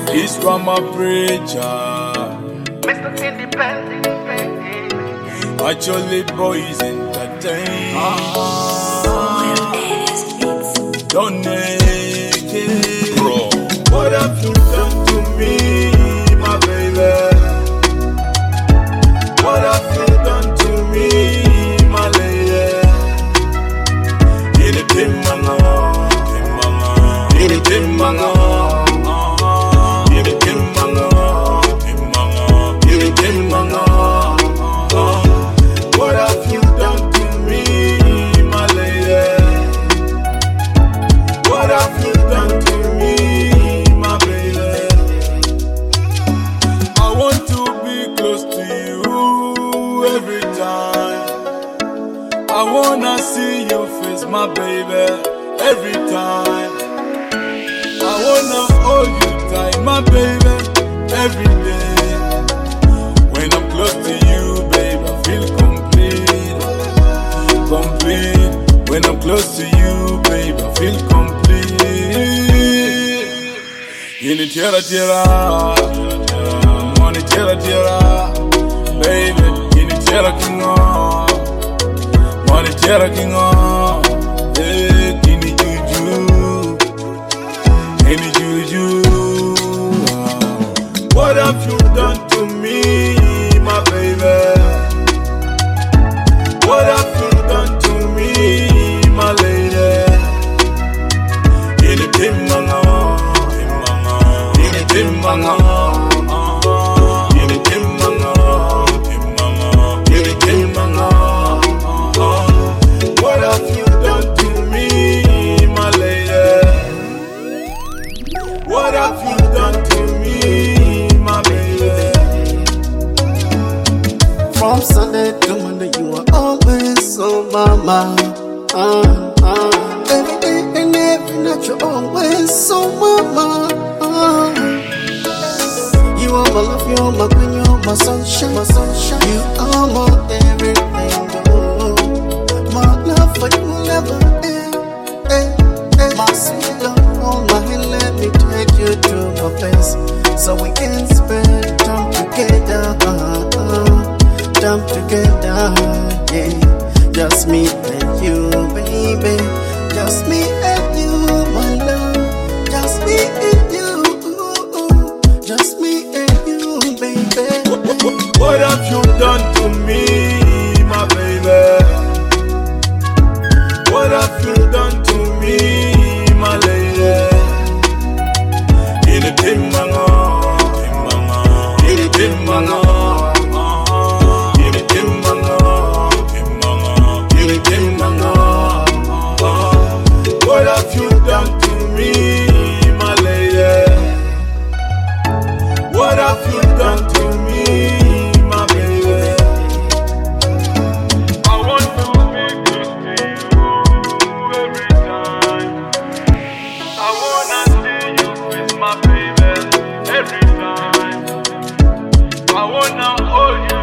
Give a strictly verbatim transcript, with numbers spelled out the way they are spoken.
This from a preacher. Mister Independent. Actually, boys entertain. Don't naked, bro. What have you done to me, my baby? What have you done to me, my lady? Anything, mama. Anything, mama. Anything, mama. Anything, mama. What have you done to me, my lady? What have you done to me, my baby? I want to be close to you every time. I wanna see your face, my baby, every time. I wanna hold you tight, my baby, every day. When I'm close to you, baby, I feel complete, complete. When I'm close to you, baby, I feel complete. Yini tierra tierra, money tierra tierra, baby. Yini tierra kingo, money tierra kingo, eh, yini juju, yini juju. What have you done to me, my baby? What have you done to me, my lady? Anything, mama. Anything, mama. Anything, mama. Anything, mama. What have you done to me, my lady? What have you done to me, my baby? From Sunday to Monday, you are always so mama. Uh, uh. Every day and every night, you're always so mama. Uh. You are my love, you're my queen, you're my sunshine, my sunshine. You are my everything. Oh, my love for you will never end. Eh, eh. My sweet love, hold my hand, let me take you to my place, so we can spend time together. Uh, uh. Time together, yeah. Just me and you, baby. Just me and you, my love. Just me and you, just me and you, baby. What have you done to me, my baby? What have you done to me, my lady? Anything, mama. Anything, mama. What have you done to me, my lady? What have you done to me, my baby? I want to be close to you every time. I wanna see you with my baby every time. I wanna hold you